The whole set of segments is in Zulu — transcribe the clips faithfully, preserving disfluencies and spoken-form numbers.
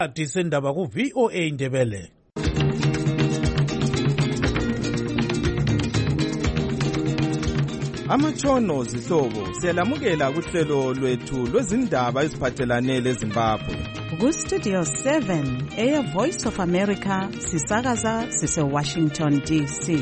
Sendaba ku V O A Ndebele. Amatshono zihlobo siyalamukela kuhlelo lwethu lwezindaba eziphathelane leZimbabwe. Ku Studio seven, Air Voice of America, sisakaza sise Washington D C.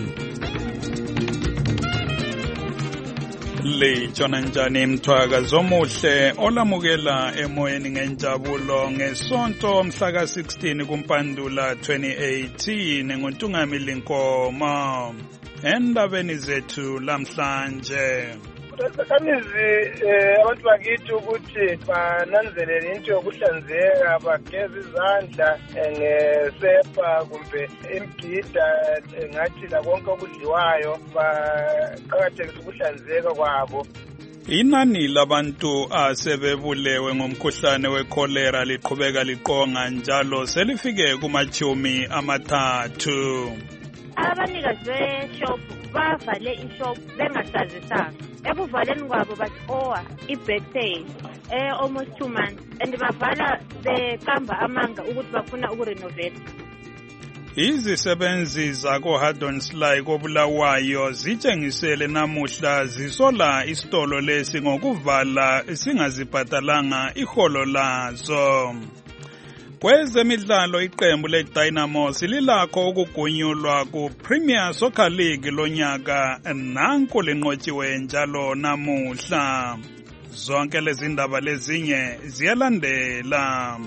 Litshona njani mthwaka zomuhle olamukela emoyeni ngenjabulo ngesonto mhla ka sixteen kuMpandula twenty eighteen nguNtungamili Nkomo. Endabeni zethu lamhlanje Sakhamizi abantu bakithi ukuthi bananzelele into yokuhlanzeka, bageze izandla ngesepa kumbe imgida ngathi la konke okudliwayo, baqakathekise ukuhlanzeka kwabo. Inani labantu asebebulewe ngomkhuhlane wekholera liqhubeka liqonga njalo selifike kumachumi amathathu. Abanikazi beshop bavale ishop bengasazisanga. Ebuvaleni kwabo bathowa i-birthday eh almost two months and bavala beqamba amanga ukuthi bafuna ukurenovate. Izisebenzi zako Haddonsley koBulawayo zitshengisele namuhla zisola isitolo lesi ngokuvala singazibhatalanga iholo lazo. Kwezemidlalo iqembu leDynamo sililakho ukugunyulwa ku Premier Soccer League lonyaka nanku linqotshiwe njalo namuhla. Zonke lezi ndaba lezinye ziyalandela.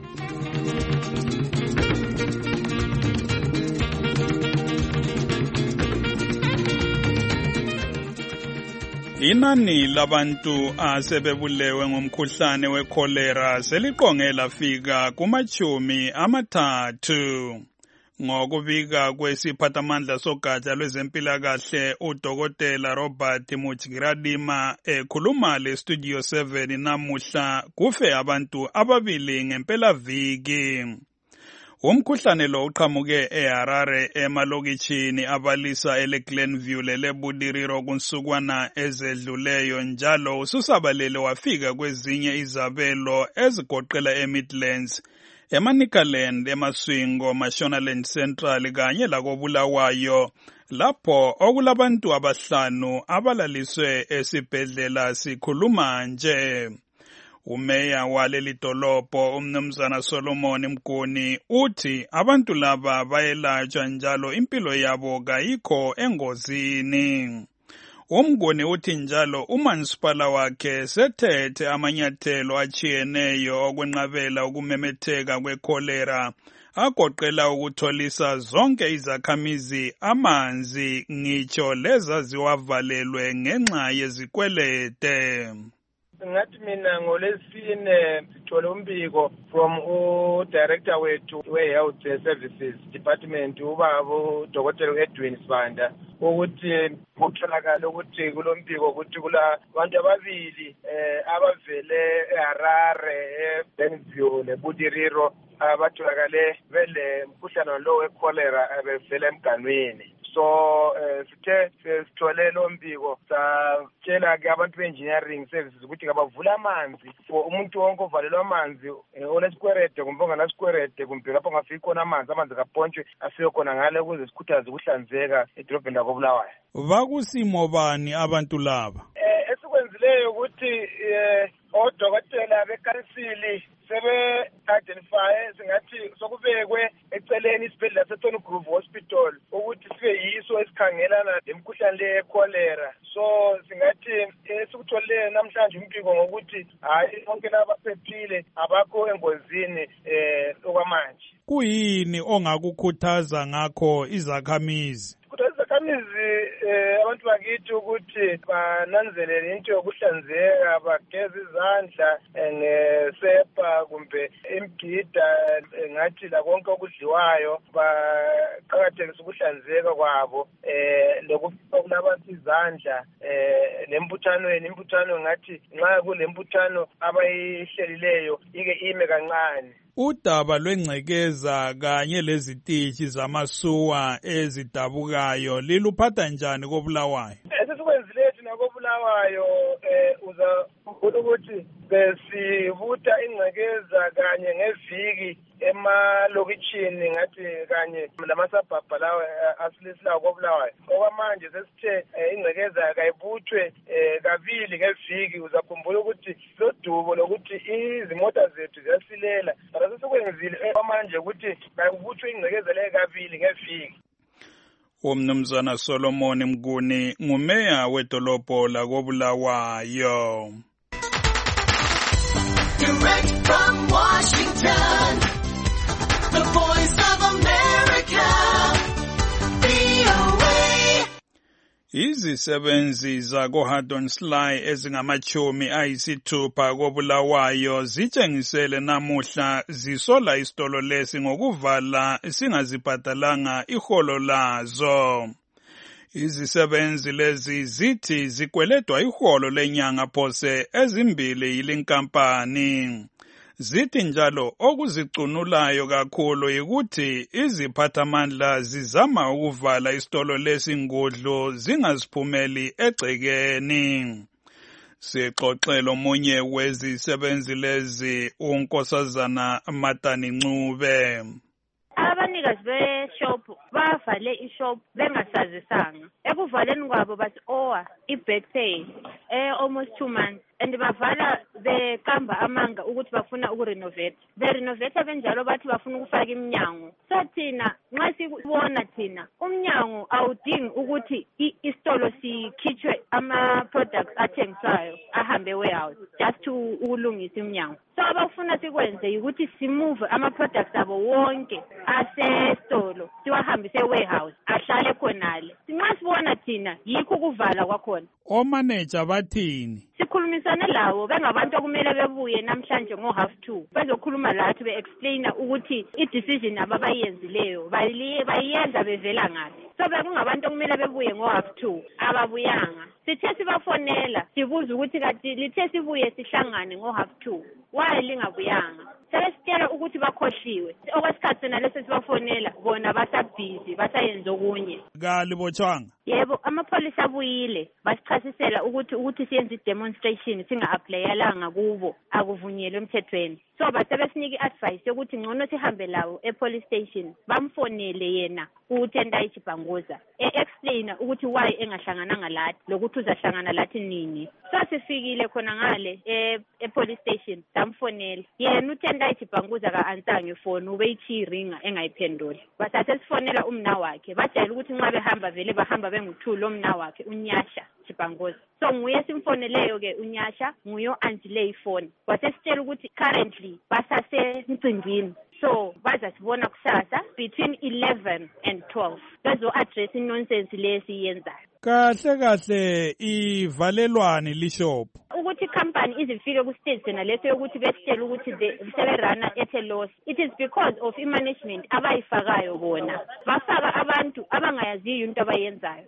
Inani labantu asebebulewe ngomkhuhlane wekholera seliqonge lafika kumachumi amathathu. Ngokubika kwesiphathamandla sogatsha lwezempilakahle uDokotela Robert Muchiradima ekhuluma le Studio seven namuhla kufe abantu ababili ngempelaviki. Umkhuhlane lo uqhamuke eHarare emalokitshini abalisa eGlenview leBudiriro kunsukwana ezedluleyo njalo ususabalele wafika kwezinye izabelo ezigoqela eMidlands, eManicaland, eMaswingo, Mashonaland Central kanye lakoBulawayo lapho okulabantu abahlanu abalaliswe esibhedlela sikhuluma nje. Umeya waleli dolobho umnumzana Solomon Mguni uthi abantu laba bayelatshwa njalo impilo yabo kayikho engozini. Umguni uthi njalo umansipala wakhe sethethe amanyathelo achiyeneyo okwenqabela ukumemetheka kwekholera agoqela ukutholisa zonke izakhamizi amanzi ngitsho leza ziwavalelwe ngenxa yezikwelete. Ngathi mina ngolesine sithole umbiko from u-director wethu we-health services department ubaba uDokotela Edwin Sibanda ukuthi kutholakala ukuthi kulombiko ukuthi kula bantu ababili eh abavele eHarare eBenview neBudiriro abatholakale vele umkhuhlane lo wekholera abevela emganweni. So uh, sithe sithole lo mbiko satshela ke abantu be-engineering services ukuthi kabavula amanzi for umuntu wonke ovalelwa amanzi onesikwerede kumbe onganasikwelede kumbe lapho ngafiki khona amanzi amanzi kapontshwe afike khona ngale ukuze sikhuthaze ukuhlanzeka edolobheni lakoBulawayo. Bakusimo bani abantu laba? Eh esikwenzileyo ukuthi odokotela bekansili sebe-identify singathi sokubekwe eceleni isibhedlela seTony Groove Hospital ukuthi sibe yiso esikhangelana lemkhuhlane le ekholera. So singathi esikutholile namhlanje umbiko ngokuthi hayi bonke laba baphephile abakho engozini eh okwamanje. Kuyini ongakukhuthaza ngakho izakhamizi? Izakhamizi abantu bakithi ukuthi bananzelele into yokuhlanzeka, bageze izandla ngesepa kumbe imgida ngathi la konke okudliwayo, baqakathekise ukuhlanzeka kwabo eh lokulabantu izandla eh lembuthanweni imbuthano ngathi nxa kulembuthanano abayihlelileyo ike ime kancane. Udaba lwengcekeza kanye lezitishi zamasuwa ezidabukayo liluphatha njani koBulawayo? Esisikwenzile thina koBulawayo eh uza ukuthi besivutha ingcekeza kanye ngeviki emalokitshini ngathi kanye lamasabhabha lawa asilisilayo kobulawayo. Okwamanje sesithe ingcekeza kayibuthwe kabili ngeviki. Uzakhumbula ukuthi lo dubo lokuthi izimota zethu ziyasilela mara sesikwenzile okwamanje ukuthi kayibuthwe ingcekeza leyo kabili ngeviki. Umnumzana Solomon Mguni ngumeya wedolobho lakobulawayo. Direct from Washington, the Voice of America, V O A. Izisebenzi zakoHardon Sly ezingamachumi ayisithupha kobulawayo zitshengisele namuhla zisola isitolo lesi ngokuvala singazibhadalanga iholo lazo. Izisebenzi lezi zithi zikweledwa iholo lenyanga phose ezimbili yilinkampani. Zithi njalo okuzicunulayo kakhulu ukuthi iziphathamandla zizama ukuvala isitolo lesi ngudlu zingaziphumeli egcekeni. Sixoxelo omunye wezisebenzi lezi uNkosazana Matani Ncube. Abanikazi beshop bavale ishop bengasazisanga. Ekuvaleni kwabo bathi owa i-back pay eh almost two months and bavala bekamba amanga ukuthi bafuna ukurenovate. Berenovate benjalo bathi bafuna ukufaka iminyango. So thina nxa sibona thina umnyango awudingi ukuthi isitolo sikhitshwe ama products athengisayo ahambe warehouse just to ukulungisa iminyango. So abafuna sikwenze ukuthi simove ama products abo wonke asesitolo siwahambise warehouse ahlale khonale. Sinxa sibona thina yikho kuvala kwakhona. O manager bathini? Sikhulumisana lawo bengabantu okumele bebuye namhlanje ngo half two bezokhuluma lathi be-explaina ukuthi i-decision ababayenzileyo bayiyenza bevela ngaphi. So bekungabantu okumele bebuye ngo half two ababuyanga. Sithe sibafonela sibuza ukuthi kanti lithe sibuye sihlangane ngo half two why lingabuyanga. Sebesitshela ukuthi bakhohliwe. Okwesikhathi naleso sibafonela bona basabhizi basayenza okunye. Kalibotshwanga. Yebo amapholisa abuyile basichasisela ukuthi ukuthi siyenze i-demonstration singa-applyalanga kubo akuvunyelwe emthethweni. So basebesinika i-advice yokuthi ngcono sihambe lawo e-police station bamfonele yena uTendai Chibhanguza e-explaina ukuthi why engahlangananga lathi lokuthi uzahlangana lathi nini. So sifikile khona ngale e-police station samfonela yena uTendai Chibhanguza ka-ansanga ifoni ubeyithi ringa engayiphenduli. Basathe sifonela umna wakhe bajayele ukuthi nxa behamba vele bahamba benguthuli omna wakhe uNyasha Chibhanguza. So nguye simfoneleyo ke uNyasha nguyo Angile ifoni wasesitshela ukuthi currently basase mcimbini. So baza sibona kusasa between eleven and twelve bezo address nonsense lesi yenzayo. Kahle kahle ivalelwani lishop ukuthi company izifike ku stage sena leso yokuthi besitshela ukuthi seberana at a loss. It is because of i-management abayifakayo bona bafaka abantu abangayaziyo into abayenzayo.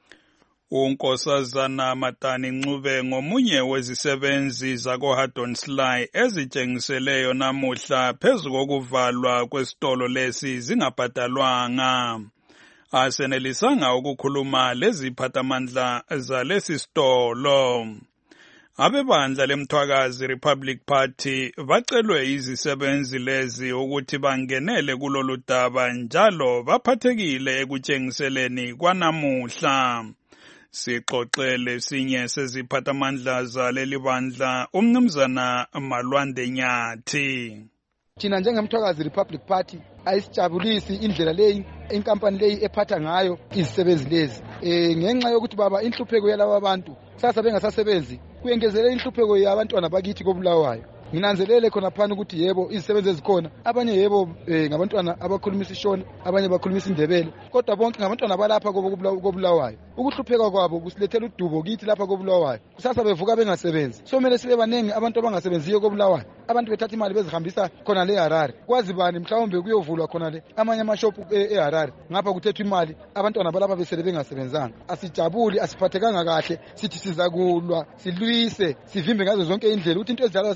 uNkosazana Matani Ncube ngomunye wezisebenzi zakoHardon Sly ezitshengiseleyo namuhla phezu kokuvalwa kwesitolo lesi zingabhadalwanga. Asenelisanga ukukhuluma leziphathamandla zalesi sitolo. Abebandla lemthwakazi Republic Party bacelwe izisebenzi lezi ukuthi bangenele kulolu daba njalo baphathekile ekutshengiseleni kwanamuhla. Sixoxele sinye seziphathamandla zaleli bandla umnumzana Malwande Nyathi. Thina njengemthwakazi Republic Party ayisijabulisi indlela leyi inkampani leyi ephatha ngayo izisebenzi lezi. Eh ngenxa yokuthi baba inhlupheko yalabo abantu sasa bengasasebenzi kuyengezele inhlupheko yabantwana bakithi kobulawayo. Nginanzelele khona phana ukuthi yebo izisebenzi ezikhona abanye yebo ngabantwana abakhulumisa ishona abanye bakhulumisa indebele kodwa bonke ngabantwana balapha kobulawayo. Ukuhlupheka kwabo kusilethela udubo kithi lapha kobulawayo. Kusasa bevuka bengasebenzi. So mele sibe banengi abantu abangasebenziyo kobulawayo. Abantu bethatha imali bezihambisa khona le Harare. Kwazi bani mhlawumbe kuyovulwa khona le amanye amashop eHarare ngapha kuthethwa imali abantwana balapha besele bengasebenzanga. Asijabuli asiphathekanga kahle sithi sizakulwa silwise sivimbe ngazo zonke indlela ukuthi into ezidala singayenza.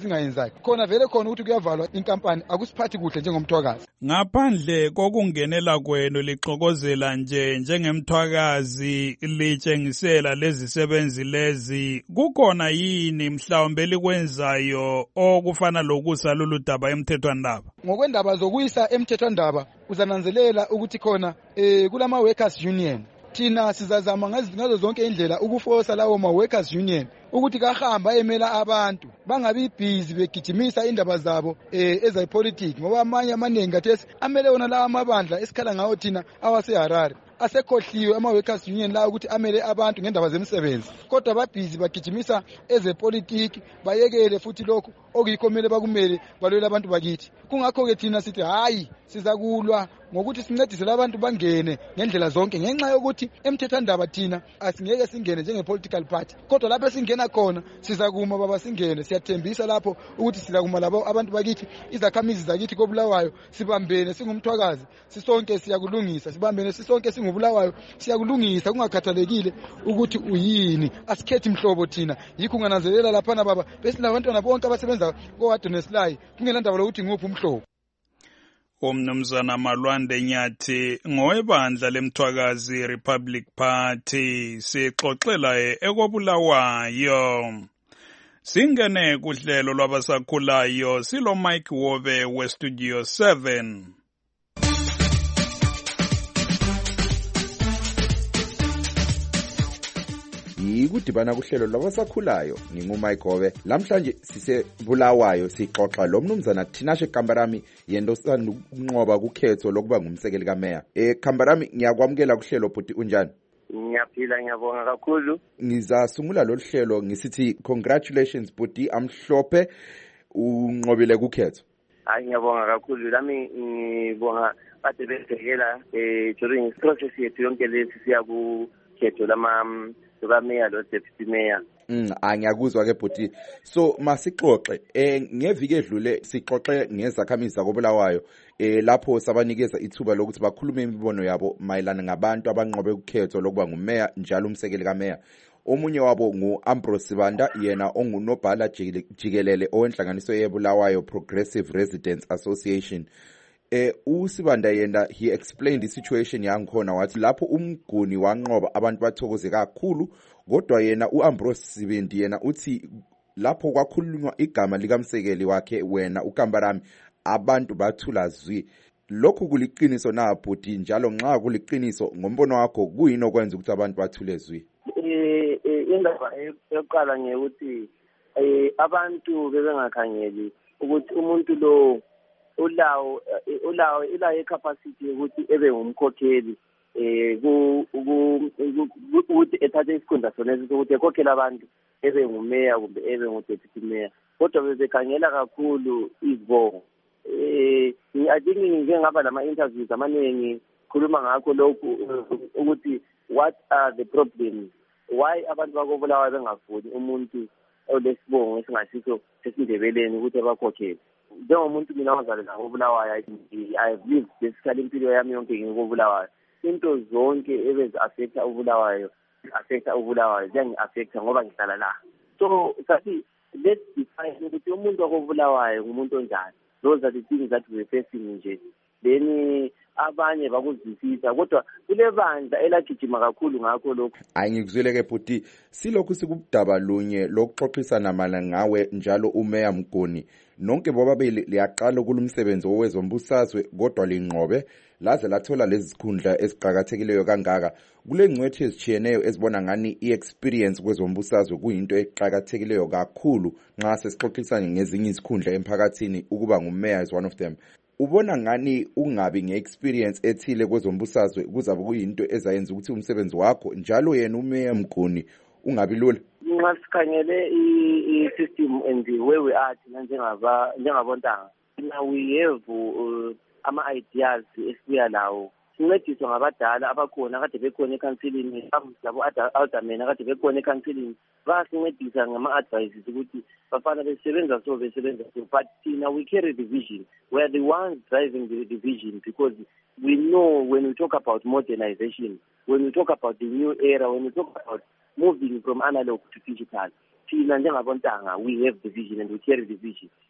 zakhe khona vele khona ukuthi kuyavalwa inkampani akusiphathi kuhle njengomthwakazi. Ngaphandle kokungenela kwenu lixokozela nje njengemthwakazi litshengisela lezi sebenzi lezi, kukhona yini mhlawumbe likwenzayo okufana lokusa lolu daba emthethwandaba? Ngokwendaba zokuyisa emthethwandaba uzananzelela ukuthi khona eh kulama workers union thina sizazama ngazo zonke indlela ukufosa lawo ma workers union ukuthi kahamba emela abantu bangabi busy begijimisa indaba zabo eh ezepolitiki, ngoba amanye amaningi kathesi amele wona lawa amabandla esikhala ngawo thina awase Harare asekhohliwe ama workers union la ukuthi amele abantu ngendaba zemsebenzi, kodwa babhizi bagijimisa ezepolitiki bayekele futhi lokho okuyikho kumele bakumele balwela abantu bakithi. Kungakho ke thina sithi hayi sizakulwa ngokuthi sincedise labantu bangene ngendlela zonke, ngenxa yokuthi emthethwandaba thina asingeke singene njenge political party, kodwa lapho singena khona sizakuma baba singene. Siyathembisa lapho ukuthi sizakuma labo abantu bakithi, izakhamizi zakithi koBulawayo sibambene singumthwakazi sisonke siyakulungisa, sibambene sisonke singubulawayo siyakulungisa kungakhathalekile ukuthi uyini, asikhethi mhlobo thina. Yikho ungananzelela lapha baba bese labantwana bonke abasebenza koHadonslay kungena ndaba lokuthi nguphi umhlobo. Umnumzana Malwande Nyathi ngowebandla lemthwakazi Republic Party sixoxela ekoBulawayo. Singene kuhlelo lwabasakhulayo silo Mike Wobe we Studio seven. Ikudibana kuhlelo lwabasakhulayo ngingumike Gobe. Lamhlanje sisebulawayo sixoxa lo mnumzana Tinashe Kambarami yendosana ukunqoba kukhetho lokuba ngumsekeli kameya. Eh Kambarami, ngiyakwamukela kuhlelo bhuti, unjani? Ngiyaphila, ngiyabonga kakhulu. Ngizasungula lo hlelo ngisithi congratulations bhuti amhlophe unqobile kukhetho. Hayi ngiyabonga kakhulu, lami ngibonga kade besekela eh during process yethu yonke lesi siya ku khetho lama Mayor lo deputy mayor. Mm angiyakuzwa ke bhuti. So masixoxe eh ngeviki edlule sixoxe ngezakhamizi zakoBulawayo eh lapho sabanikeza ithuba lokuthi bakhulume imibono yabo mayelana ngabantu abanqobe ukhetho lokuba ngumeya njalo umsekeli kameya. Omunye wabo nguAmbrose Sibanda, yena ongunobhala jikelele owenhlanganiso yeBulawayo Progressive Residents Association. Eh uSibanda yena he explained the situation yangikhona wathi lapho umguni wanqoba abantu bathokoze kakhulu, kodwa yena uAmbrose Sibindi yena uthi lapho kwakhulunywa igama likamsekeli wakhe wena uKambarami abantu bathula zwi. Lokhu kuliqiniso na bhuti, njalo nxa kuliqiniso ngombono wakho kuyini okwenza ukuthi abantu bathule zwi? Eh indaba yokuqala ngekuthi eh abantu bebengakhangeli ukuthi umuntu lo ulawo ulawo ila capacity ukuthi ebe umkhokheli eh ku ukuthi ethathe isikhundla sonesi ukuthi ekhokhela abantu ebe ngumeya kumbe ebe ngudeputy mayor, kodwa bebekhangela kakhulu izibongo. Eh ngiyadingi ngike ngaba lama interviews amaningi khuluma ngakho lokhu ukuthi what are the problems, why abantu bakoBulawayo bengafuni umuntu olesibongo esingasiso sesindebeleni ukuthi abakhokhele. Njengomuntu mina ozalela koBulawayo, I have lived basically impilo yami yonke ngikoBulawayo. Into zonke ebezi affecta uBulawayo affecta uBulawayo njengi affecta ngoba ngihlala la. So sathi let's define ukuthi umuntu wakoBulawayo ngumuntu onjani. Those are the things that we facing nje. Then abanye bakuzwisisa, kodwa kule bandla elagijima kakhulu ngakho lokho. Ayingikuzwile ke bhuti, silokhu sikubudaba lunye lokuxoxisana mala ngawe njalo uMeya Mguni. Nonke bobabili liyaqala kulumsebenzi owezombusazwe kodwa linqobe laze lathola lezi zikhundla eziqhakathekileyo kangaka. Kule ngcwethi ezichiyeneyo ezibona ngani iexperience kwezombusazwe kuyinto eqhakathekileyo kakhulu nxa sesixoxisana ngezinye izikhundla emphakathini, ukuba ngumeya is one of them. Ubona ngani ungabi ngeexperience ethile kwezombusazwe kuzabe kuyinto ezayenza ukuthi umsebenzi wakho njalo yena uMeya Mguni ungabi lula? Nxa sikhangele i-system and where we are njengaba njengabontanga, now we have uh, ama-ideas esibuya lawo sincediswa ngabadala abakhona kade bekhona ecounselini, labo aldermen akade bekhona ecounselini bayasincedisa ngama-advices ukuthi bafana besebenza so besebenza so, but thina we carry the vision. We are the ones driving the, the vision, because we know when we talk about modernization, when we talk about the new era, when we talk about moving from analog to digital, thina njengabontanga we have the vision and we carry the vision.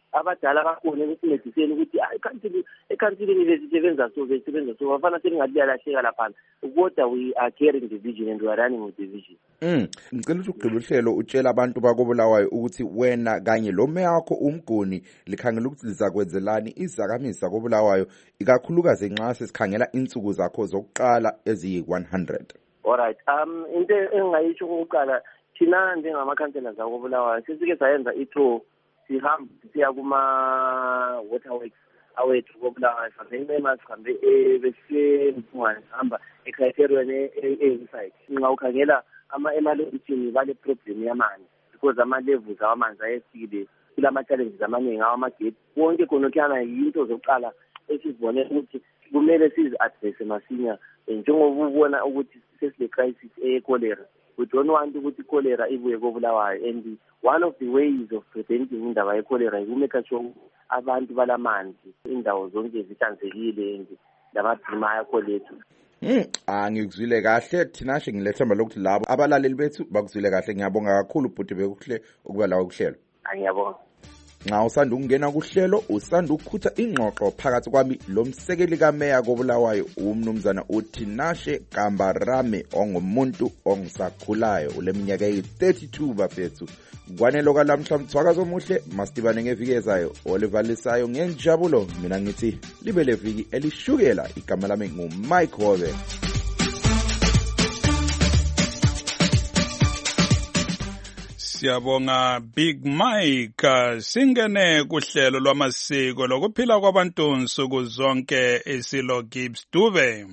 abadala bakhona ukusincediseni ukuthi ekhansini ekhansilini besisebenza so besebenza so bafana selingaliyahleka laphana kodwa we are carrying the vision and we are running with the vision. Mm, ngicela ukuthi ugqibe uhlelo utshela abantu bakobulawayo ukuthi wena kanye lo meya wakho umguni likhangela ukuthi lizakwenzelani izakamisa kobulawayo ikakhulukazi nxa sesikhangela insuku zakho zokuqala eziyi one hundred. Alright, um into engayisho ukuqala thina njengamakhansela zakobulawayo sesike sayenza i-tour sihamba siya kuma waterworks awethu kobulawayo sihambe sihambe bese hamba ecriterion e-site nxa ukhangela ama emalokishini bale problem yamanzi because ama levels awamanzi ayesikile kulama challenges amaningi awamageti wonke khonokana yinto zokuqala esizibone ukuthi kumele sizi address masinya njengoba ubona ukuthi sesile crisis e cholera. We don't want ukuthi cholera ibuye kobulawayo, and one of the ways of preventing indaba ye cholera ukumeka sure abantu balamanzi indawo zonke zihlanzekile and labadima yakho lethu. Mm, angikuzwile kahle thina she ngilethemba lokuthi labo abalaleli bethu bakuzwile kahle. Ngiyabonga kakhulu bhuti bekuhle ukuba lawo kuhlelo. Ngiyabonga. Nxa usanda ukungena kuhlelo usanda ukukhutha ingxoxo phakathi kwami lo msekeli kameya kobulawayo umnumzana uTinashe Kambarame ongumuntu ongisakhulayo uleminyaka eyi-thirty-two bafethu. Kwanelo kalamhla mthwakazo omuhle masitibane ngeviki ezayo olivalisayo ngenjabulo. Mina ngithi libe leviki elishukela. Igama lami nguMike Hobe. Siyabonga Big Mike. Singene kuhlelo lwamasiko lokuphila kwabantu nsuku zonke esilo Gibbs Dube.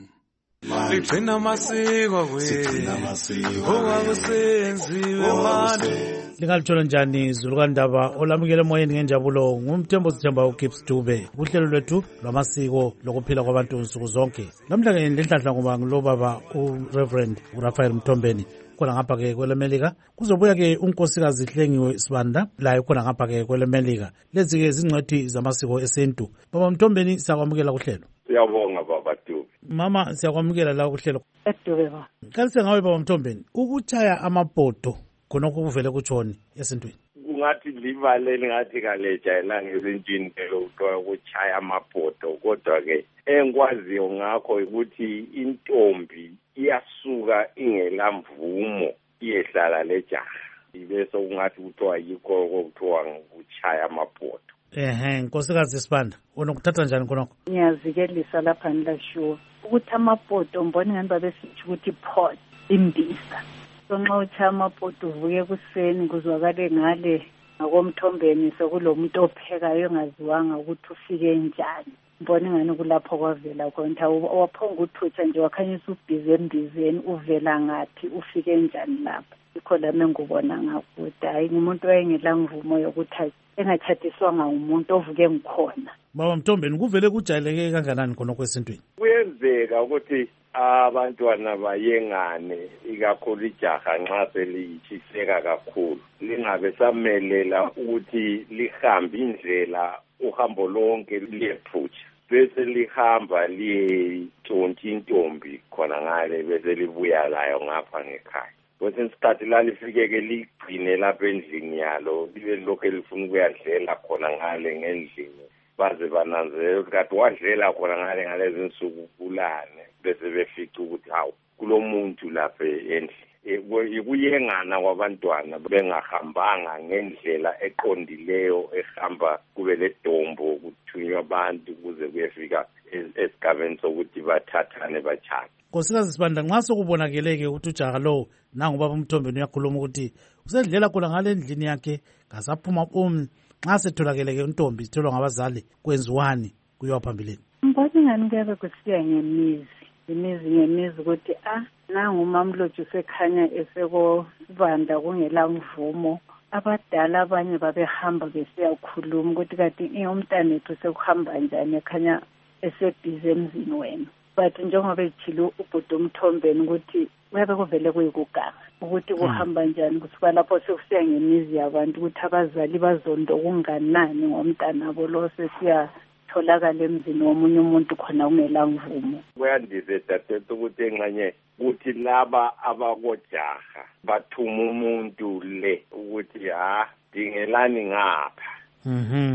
Sigcina amasiko sigcina amasiko ongakusenziwe manje. Lingaluthola njani izulu kandaba olamukele emoyeni ngenjabulo ngumthembo sithemba uGibbs Dube kuhlelo lwethu lwamasiko lokuphila kwabantu nsuku zonke. Namhla ke lenhlanhla ngoba ngilo baba uReverend uRaphael Mthombeni khona ngapha ke kwelemelika kuzobuya ke unkosikazi Hlengiwe Sibanda la khona ngapha ke kwelemelika. Lezi ke zingcwethi zamasiko esintu. Baba Mthombeni siyakwamukela kuhlelo. Siyabonga baba Dube. Mama siyakwamukela la kuhlelo. Edube ba. Kalise ngawe baba Mthombeni ukuchaya amabhodo khona kuvele kutshoni esintwini. Kungathi livalele ngathi kalejayela ngesintwini lokuthola ukuchaya amabhodo kodwa ke engikwaziyo ngakho ukuthi intombi iyasuka ingelamvumo iyehlala lejaha ibese kungathi kuthiwa yikho okuthiwa ukuchaya amabhodo. Ehe nkosikazi Sibanda unokuthatha njani khonokho? Ngiyazikelisa lapha nilashiwo ukuthi amabhodo mbona ngani babesithi ukuthi pot imbisa. So nxa uchaya amabhodo uvuke kuseni kuzwakale ngale ngakomthombeni sekulomuntu ophekayo engaziwanga ukuthi ufike njani. Mbona ngani kulapho kwavela khona waphonga uthutha nje wakhanyisa ubhize embizeni uvela ngathi ufike njani lapha. Ikho lami ngubona ngakuthi hayi umuntu wayengela mvumo yokuthi engathathiswanga umuntu ovuke ngikhona. Baba Mthombeni kuvele kujayeleke kanganani khona kwesintwini? Kuyenzeka ukuthi abantwana bayengane ikakhulu ijaha nxa seliyishiseka kakhulu lingabe samelela ukuthi lihambe indlela uhambo lonke liyephutsha bese lihamba liyetshontsha intombi khona ngale bese libuya layo ngapha ngekhaya. Kwesinye isikhathi lalifike-ke ligcine lapha endlini yalo libe lokhu elifuna ukuyadlela khona ngale ngendlini baze bananzelela ukuthi kade wadlela khona ngale ngalezi nsuku kulane bese befica ukuthi hawu kulo muntu lapha endlini. Ikuyengana kwabantwana bengahambanga ngendlela eqondileyo ehamba kube ledombo kuthunywa abantu kuze kuyefika esigabeni sokuthi bathathane bachane. Nkosikazi Sibanda nxa sokubonakeleke ukuthi ujaha lowo nangu baba Mthombeni uyakhuluma ukuthi usedlela khona ngale endlini yakhe ngasaphuma umi nxa setholakele ke intombi itholwa ngabazali kwenziwani kuyiwa phambili. Mbona ngani kube kusiya ngemizi imizi ngemizi ukuthi ah nangu mamloju sekhanya eseko Sibanda kungela mvumo. Abadala abanye babehamba besiyakhuluma ukuthi kati umntana ethu sekuhamba njani ekhanya esebhize emzini wena. But njengoba ethile ubhuti uMthombeni ukuthi kuyabe kuvele kuyikuganga ukuthi kuhamba njani kusuka lapho sekusiya ngemizi yabantu ukuthi abazali bazondo kunganani ngomntana abo lo sesiya tholakala emzini womunye umuntu khona ungela mvumo. Kuyandise dadethu ukuthi enxanye ukuthi laba abakojaha bathuma umuntu le ukuthi ha dingelani ngapha. Mhm.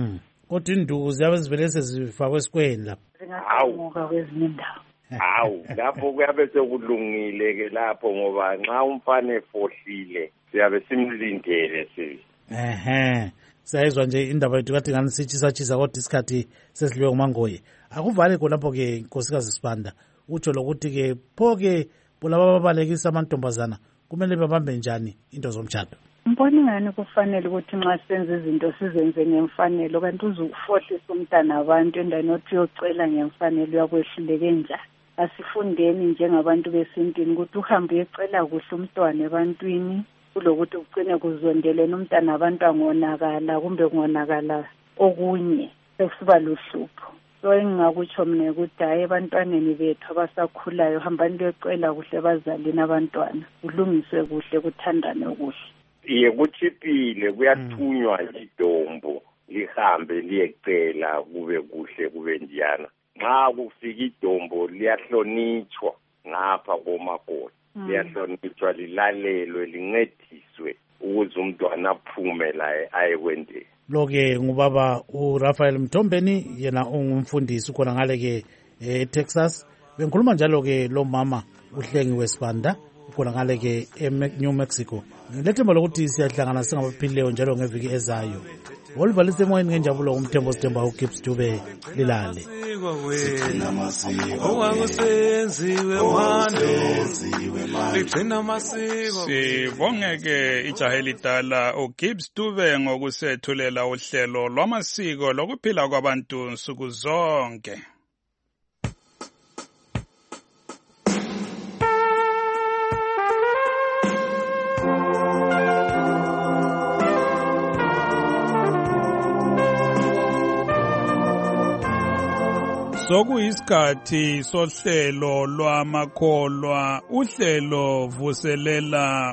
kodwa induku ziyabe zivele sezifakwe esikweni lapha. Zingamuka kwezinye indawo. Hawu, lapho kuyabe sekulungile ke lapho ngoba nxa umfana efohlile siyabe simlindele sithi. Ehe. Sayizwa nje indaba yethu kathi ngani sitshisa tshisa kodwa isikhathi sesidliwe ngumangoye. Akuvale khonapho ke inkosikazi Sibanda. Utsho lokuthi ke pho ke bulaba babalekisa amantombazana kumele babambe njani into zomtshado. Mbona ngani kufanele ukuthi nxa senze izinto sizenze ngemfanelo kanti uzukufohlisa umntana abantu endani othi uyocela ngemfanelo uyakwehluleke njani. Asifundeni njengabantu besintini ukuthi uhambe uyecela kuhle umntwana ebantwini kulokuthi ugcine kuzondelene umntana abantu angonakala kumbe kungonakala okunye sekusiba luhlupho. So engingakutsho mina ukuthi hayi ebantwaneni bethu abasakhulayo hambani liyocela kuhle bazalini abantwana kulungiswe kuhle kuthandane kuhle. Iye kuchipile kuyathunywa idombo lihambe liyecela kube kuhle kube njana. Nxa kufika idombo liyahlonitshwa ngapha komakoti. Liyahlonitshwa lilalelwe lincediswe ukuze umntwana aphume la ayekwendeni. Lo-ke ngubaba uRafael Mthombeni yena ungumfundisi khona ngale ke eTexas. Bengikhuluma njalo-ke lo mama uHlengiwe Sibanda khona ngale ke eNew Mexico. Ngilethemba lokuthi siyahlangana singabaphilileyo njalo ngeviki ezayo. Olivalise emoyeni ngenjabulo umthembo Sithemba uGibbs Dube lilale. Sibongeke ijaha elidala uGibbs Dube ngokusethulela uhlelo lwamasiko lokuphila kwabantu nsuku zonke. Sokuyisikhathi sohlelo lwamakholwa, uhlelo vuselela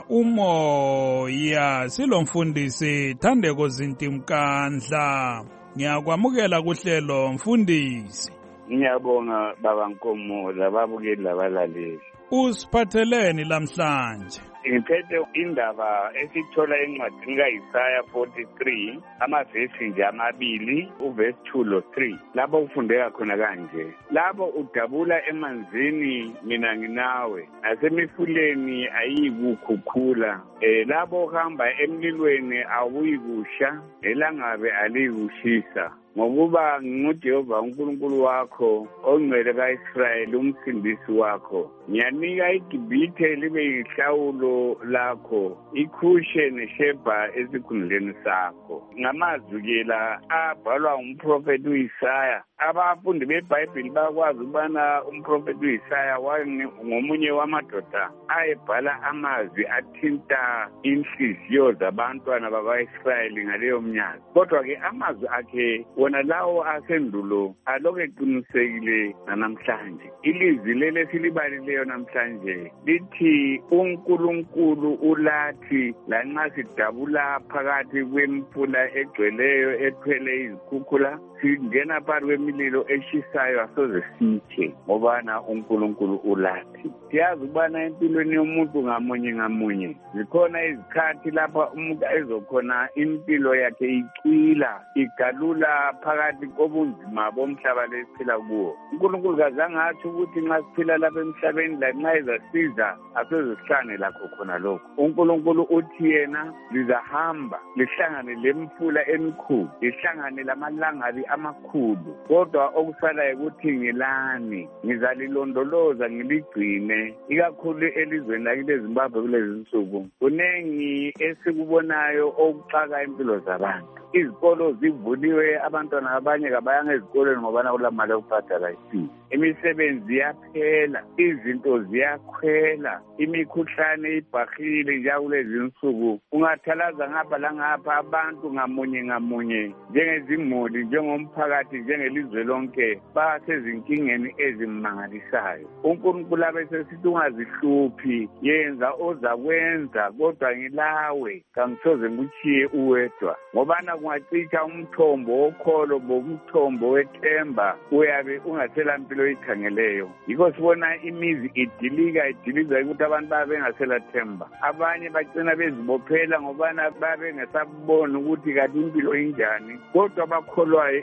umoya. Silomfundisi Thandeko Zintimkandla. Ngiyakwamukela kuhlelo mfundisi. Ngiyabonga baba Nkomo lababukeli labalaleli. Usiphatheleni lamhlanje? Ngiphethe indaba esithola encwadini kaIsaya forty-three amavesi nje amabili uvesi two lo three lapho ufundeka khona kanje. Lapho udabula emanzini mina nginawe nasemifuleni ayikukhukhula. Eh lapho uhamba emlilweni awuyikusha elangabe alikushisa. Ngokuba nguJehova uNkulunkulu wakho ongcwele kaIsrayeli umsindisi wakho. Ngiyanika iGibhithe libe yihlawulo lakho, iKhushe neShebha esikhundleni sakho. Ngamazwi ke la abhalwa umprofeti uIsaya. Abafundi beBhayibheli bakwazi ukubana umprofeti uIsaya ngomunye wamadoda ayebhala amazwi athinta inhliziyo zabantwana bakwaIsrayeli ngaleyo mnyaka. Kodwa ke amazwi akhe wona lawo asendulo aloke eqinisekile namhlanje. Ilizwi lele silibalileyo namhlanje lithi uNkulunkulu ulathi lanxa sidabula phakathi kwemfula egcweleyo ethwele izikhukhula singena phakathi kwemililo eshisayo asoze sithe ngobana uNkulunkulu ulathi. Siyazi ukubana empilweni yomuntu ngamunye ngamunye zikhona izikhathi lapha umuntu ezokhona impilo yakhe icila igalula phakathi kobunzima bomhlaba lesiphila kuwo. uNkulunkulu kazange athi ukuthi nxa siphila lapha emhlabeni lanxa ezasiza asezesihlane lakho khona lokho. uNkulunkulu uthi yena lizahamba lihlangane lemfula emikhulu lihlangane lamalangabi amakhulu kodwa okusalayo ukuthi ngilani ngizalilondoloza ngiligcine ikakhulu elizweni lakile Zimbabwe kulezi insuku. Kunengi esikubonayo okuxaka impilo zabantu. Izikolo zivuliwe abantwana abanye kabayanga ezikolweni ngoba kulamali yokubhadala ifee. Imisebenzi yaphela, izinto ziyakhwela, imikhuhlane ibhahile njalo kulezi insuku. Ungathalaza ngapha langapha abantu ngamunye ngamunye njengezimuli njengomphakathi njengelizwe lonke basezinkingeni ezimangalisayo. uNkulunkulu abesesithi ungazihluphi yenza ozakwenza kodwa ngilawe kangisoze ngikuchiye uwedwa ngoba kungacitsha umthombo wokholo bomthombo wethemba uyabe ungasela impilo ikhangeleyo. Yikho sibona imizi idilika idiliza ukuthi abantu babe bengasela themba. Abanye bacina bezibophela ngobana babe ngesabona ukuthi kanti impilo injani. Kodwa abakholwayo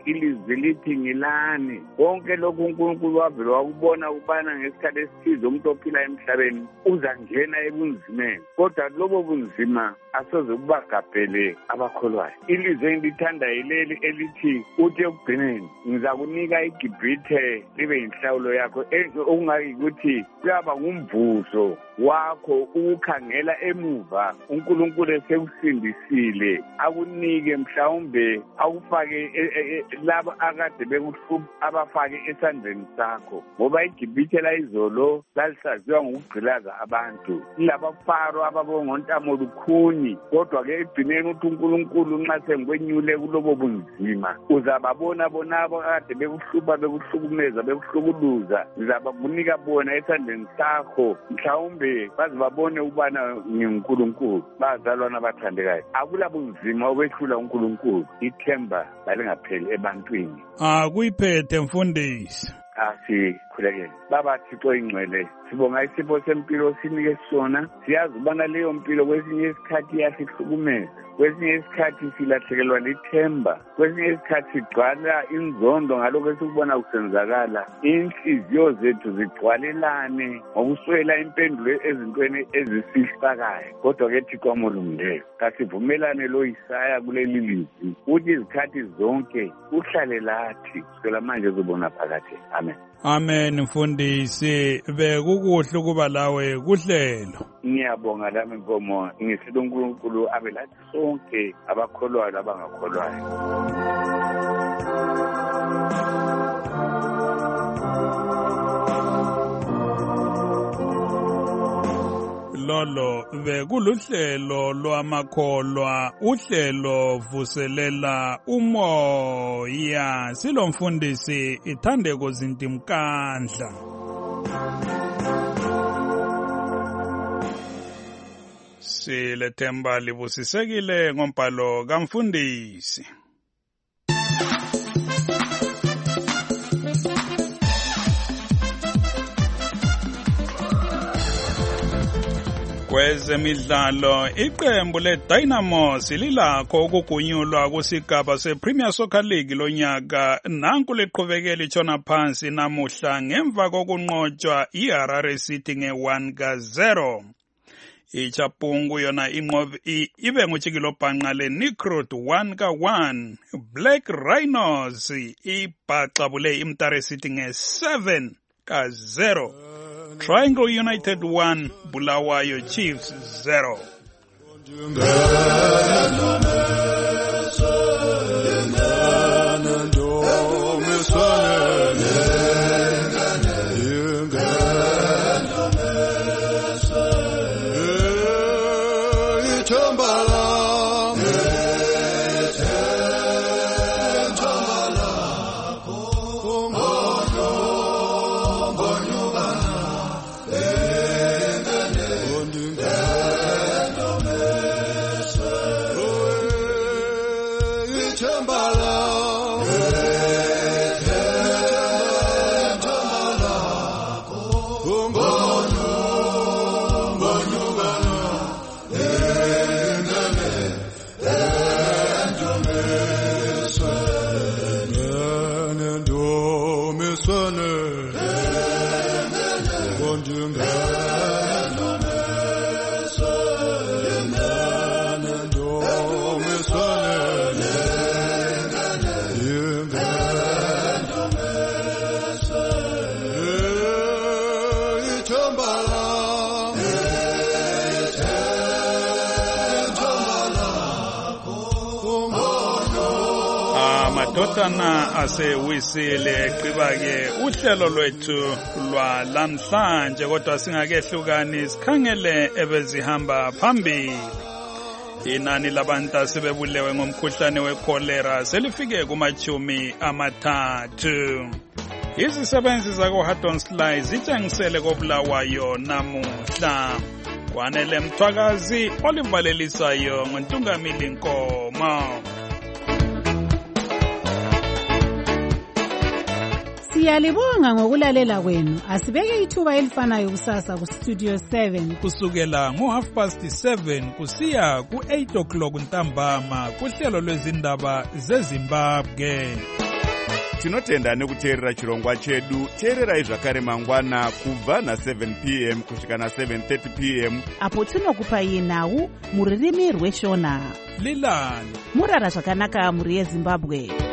ilizwi lithi ngilani. Konke lokhu uNkulunkulu wavele wakubona ukubana ngesikhathi esithize umuntu ophila emhlabeni uzangena ebunzimeni, kodwa lobo bunzima asoze kubagabhele abakholwayo. Ilizwi engilithanda yileli elithi uthi ekugcineni ngizakunika iGibhithe libe yinhlawulo yakho, okungayikuthi kuyaba ngumvuzo wakho ukukhangela emuva uNkulunkulu esekusindisile akunike mhlawumbe akufake laba akade bekuhlupha abafake esandleni sakho, ngoba iGibhithe layizolo lalisaziwa ngokugqilaza abantu, ilabafaro ababongontamo lukhuni, kodwa ke egcineni uthi uNkulunkulu nxa sengikwenyule kulobo bunzima uzababona bonabo akade bekuhlupha bekuhlukumeza bekuhlukuluza, ngizabakunika bona esandleni sakho, mhlawumbe baze babone ubana ngiNkulunkulu. Bazalwana abathandekayo, akula bunzima obehlula uNkulunkulu, ithemba balingapheli ebantwini. Ah kuyiphethe mfundisi. Asikhulekele baba Thixo ingcwele, sibonga isipho sempilo sinike sona. Siyazi ubana leyo mpilo kwesinye isikhathi iyasihlukumeza, kwesinye isikhathi silahlekelwa lithemba, kwesinye isikhathi sigcwala inzondo ngalokho esikubona kusenzakala. Inhliziyo zethu zigcwalelane ngokuswela impendulo ezintweni ezisihlakayo, kodwa ke Thixo amolungileyo kasivumelane lo Isaya kuleli lizwi uthi izikhathi zonke uhlale lathi kusukela manje uzobona phakathi. Amen. Amen mfundisi, bekukuhle ukuba lawe kuhlelo. Ngiyabonga lami Nkomo, ngisilo uNkulunkulu abe lathi sonke abakholwayo abangakholwayo. Lolo bekuluhlelo lwamakholwa, uhlelo vuselela umoya. Silo mfundisi Ithandeko Zintimkandla. Silethemba libusisekile ngombhalo kamfundisi. Kwezemidlalo, iqembu leDynamo sililakho ukugunyulwa kusigaba sePremier Soccer League lonyaka. Nanku liqhubekela itshona phansi namuhla ngemva kokunqotshwa iHarare City nge one ka zero. Ichapungu yona inqobe ibe nguchikilo bhanqa leNikrut one ka one. Black Rhinos ibhaxabule iMtare City nge seven ka zero. Triangle United one, Bulawayo Chiefs zero. Madodana asewisile qibake uhlelo lwethu lwa lamhlanje, kodwa singakehlukani sikhangele ebezihamba phambili. Inani labantu asebebulewe ngomkhuhlane wekholera selifike kumachumi amathathu. Izisebenzi zako Haddonsley zitshengisele kobulawayo namuhla. Kwanele Mthwakazi olivalelisayo ngentungamili Nkomo. Siyalibonga ngokulalela kwenu. Asibeke ithuba elifanayo kusasa ku Studio seven kusukela ngo half past seven kusiya ku eight o'clock ntambama kuhlelo lwezindaba zeZimbabwe. tinotenda nekuteerera chirongwa chedu. Teererai zvakare mangwana kubva na7 p m kusvika na7 thirty p m apo tinokupai nhau muririmi rweshona. Lilani murara zvakanaka muri yeZimbabwe.